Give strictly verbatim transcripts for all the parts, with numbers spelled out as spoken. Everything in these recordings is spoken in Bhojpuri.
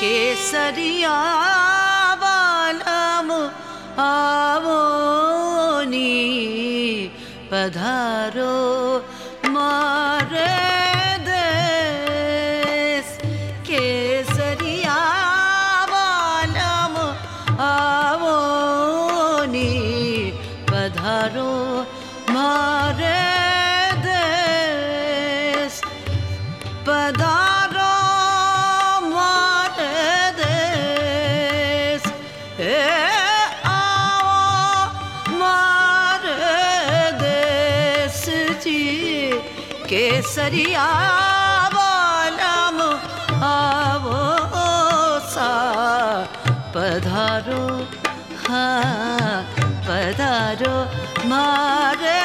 केसरिया बालम आवोनी पधारो मारे देश। केसरिया बालम आवोनी पधारो मारे देश। पधारो केसरिया बालम आवो सा पधारो हाँ पधारो मारे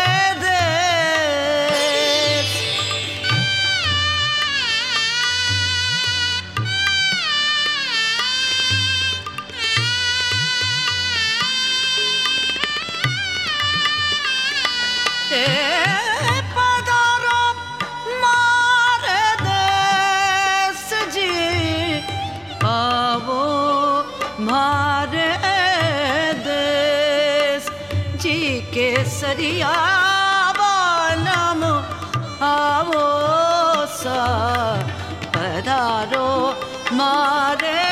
देश। मारे देश जी केसरिया बालम आवो सा पधारो मारे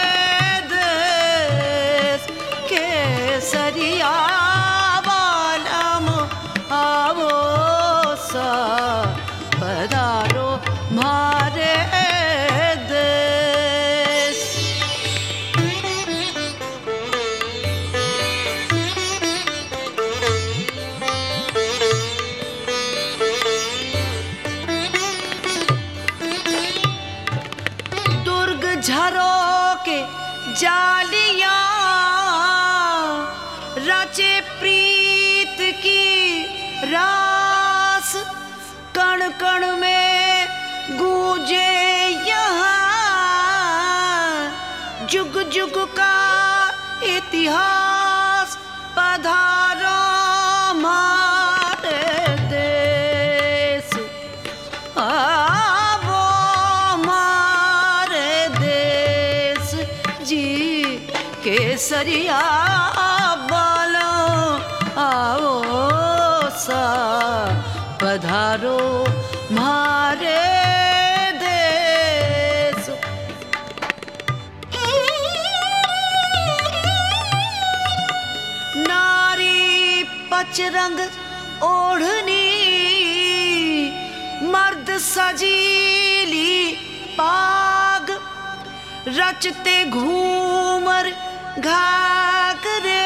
देश। केसरिया बालम आवो सा पधारो मारे झरोके जालियां रचे प्रीत की रास। कण कण में गूंजे यहाँ जुग जुग का इतिहास। पधारो मारे देश केसरिया बालम आओ सा पधारो मारे देश। नारी पचरंग ओढ़नी मर्द सजीली पाग। रचते घूमर घाघरे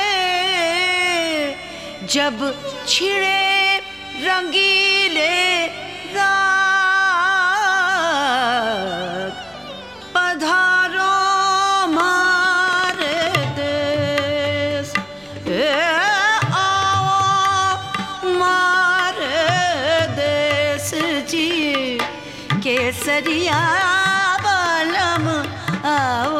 जब छिड़े रंगीले राग। पधारो मारे देश ए आओ मारे देश जी। केसरिया बालम आओ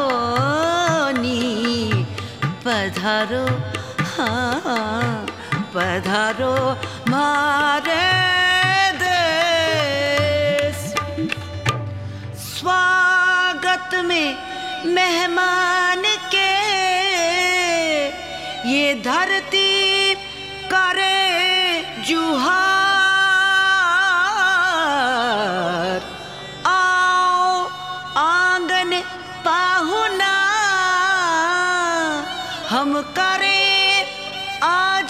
पधारो हाँ पधारो मारे देश। स्वागत में मेहमान के ये धरती करे जुहार। आओ आंगन पाहुना हम करें आज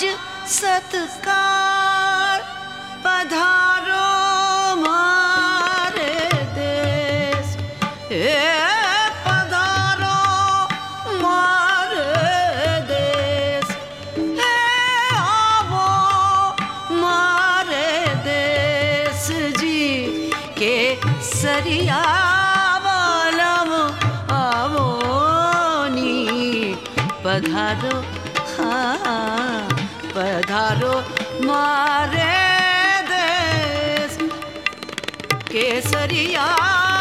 सत्कार। पधारो मारे देश ए पधारो मारे देश। ए आवो मारे देश जी केसरिया बालम आवो पधारो हाँ पधारो मारे देश। केसरिया